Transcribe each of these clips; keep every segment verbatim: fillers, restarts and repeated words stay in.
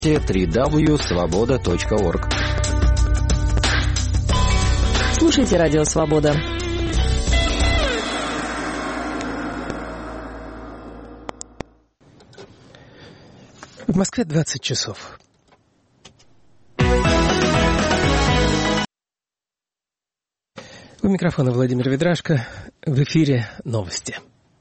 три дабл ю точка свобода точка орг. Слушайте Радио Свобода. В Москве двадцать часов. У микрофона Владимир Ведрашко. В эфире новости.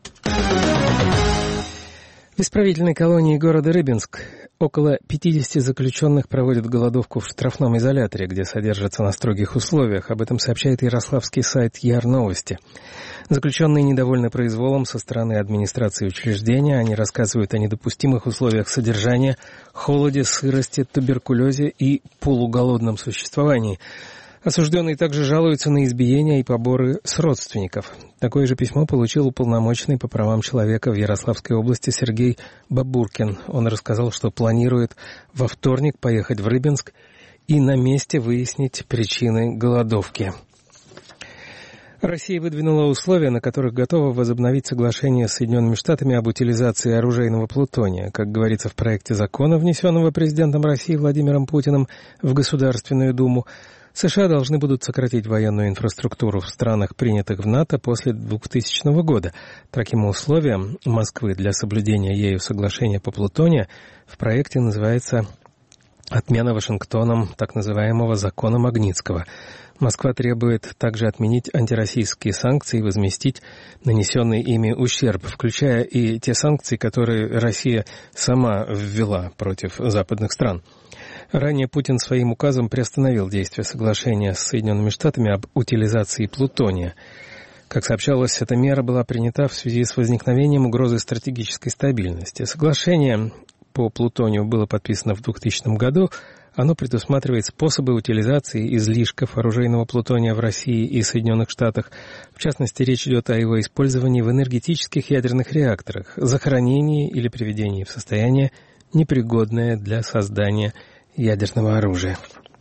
В исправительной колонии города Рыбинск около пятидесяти заключенных проводят голодовку в штрафном изоляторе, где содержатся на строгих условиях. Об этом сообщает ярославский сайт Яр-Новости. Заключенные недовольны произволом со стороны администрации учреждения. Они рассказывают о недопустимых условиях содержания, холоде, сырости, туберкулезе и полуголодном существовании. Осужденные также жалуются на избиения и поборы с родственников. Такое же письмо получил уполномоченный по правам человека в Ярославской области Сергей Бабуркин. Он рассказал, что планирует во вторник поехать в Рыбинск и на месте выяснить причины голодовки. Россия выдвинула условия, на которых готова возобновить соглашение с Соединенными Штатами об утилизации оружейного плутония. Как говорится в проекте закона, внесенного президентом России Владимиром Путиным в Государственную Думу, США должны будут сократить военную инфраструктуру в странах, принятых в НАТО, после двухтысячного года. Таким условием Москвы для соблюдения ею соглашения по плутонию в проекте называется «Отмена Вашингтоном так называемого закона Магнитского». Москва требует также отменить антироссийские санкции и возместить нанесенный ими ущерб, включая и те санкции, которые Россия сама ввела против западных стран. Ранее Путин своим указом приостановил действие соглашения с Соединенными Штатами об утилизации плутония. Как сообщалось, эта мера была принята в связи с возникновением угрозы стратегической стабильности. Соглашение по плутонию было подписано в двухтысячном году. Оно предусматривает способы утилизации излишков оружейного плутония в России и Соединенных Штатах. В частности, речь идет о его использовании в энергетических ядерных реакторах, захоронении или приведении в состояние, непригодное для создания ядерного оружия.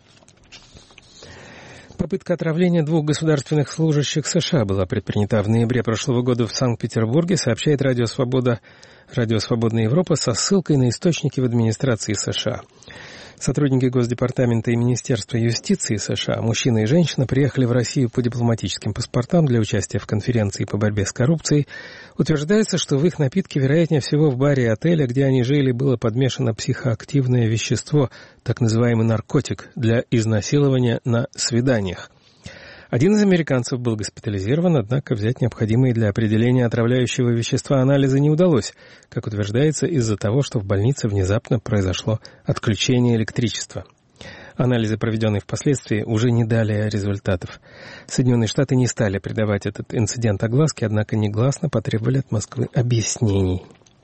Попытка отравления двух государственных служащих США была предпринята в ноябре прошлого года в Санкт-Петербурге, сообщает Радио Свобода, Радио Свободная Европа со ссылкой на источники в администрации США. Сотрудники Госдепартамента и Министерства юстиции США, мужчина и женщина, приехали в Россию по дипломатическим паспортам для участия в конференции по борьбе с коррупцией. Утверждается, что в их напитке, вероятнее всего, в баре отеля, где они жили, было подмешано психоактивное вещество, так называемый наркотик, для изнасилования на свиданиях. Один из американцев был госпитализирован, однако взять необходимые для определения отравляющего вещества анализы не удалось, как утверждается, из-за того, что в больнице внезапно произошло отключение электричества. Анализы, проведенные впоследствии, уже не дали результатов. Соединенные Штаты не стали придавать этот инцидент огласке, однако негласно потребовали от Москвы объяснений.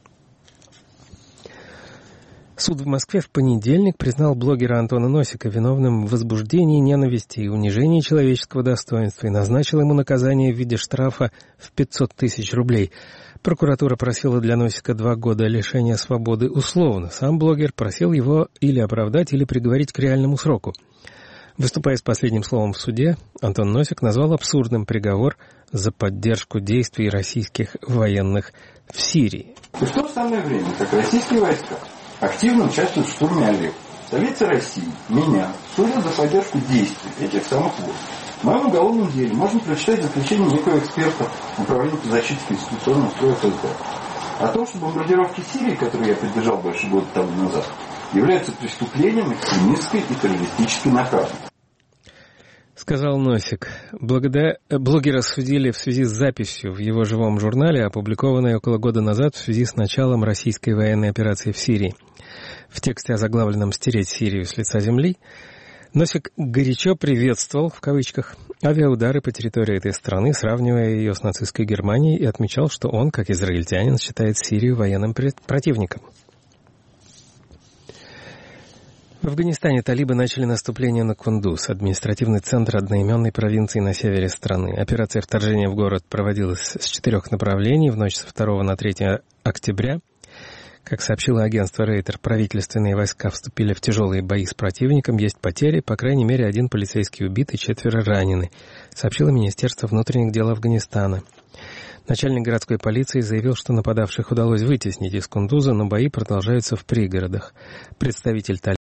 Суд в Москве в понедельник признал блогера Антона Носика виновным в возбуждении ненависти и унижении человеческого достоинства и назначил ему наказание в виде штрафа в пятьсот тысяч рублей. Прокуратура просила для Носика два года лишения свободы условно. Сам блогер просил его или оправдать, или приговорить к реальному сроку. Выступая с последним словом в суде, Антон Носик назвал абсурдным приговор за поддержку действий российских военных в Сирии. И в то самое время, как российские войска активно участвуют в штурме Алеппо, столица России меня судят за поддержку действий этих самых войск. В моем уголовном деле можно прочитать заключение некого эксперта Управления по защите конституционного строя ФСБ о том, что бомбардировки Сирии, которые я поддержал больше года тому назад, являются преступлением экстремистской и террористической направленности. Сказал Носик. Благодаря... Блогера судили в связи с записью в его живом журнале, опубликованной около года назад в связи с началом российской военной операции в Сирии. В тексте, озаглавленном «Стереть Сирию с лица земли», Носик горячо приветствовал, в кавычках, авиаудары по территории этой страны, сравнивая ее с нацистской Германией, и отмечал, что он, как израильтянин, считает Сирию военным противником. В Афганистане талибы начали наступление на Кундуз, административный центр одноименной провинции на севере страны. Операция вторжения в город проводилась с четырех направлений в ночь со второго на третье октября. Как сообщило агентство Рейтер, правительственные войска вступили в тяжелые бои с противником, есть потери, по крайней мере, один полицейский убит и четверо ранены, сообщило Министерство внутренних дел Афганистана. Начальник городской полиции заявил, что нападавших удалось вытеснить из Кундуза, но бои продолжаются в пригородах. Представитель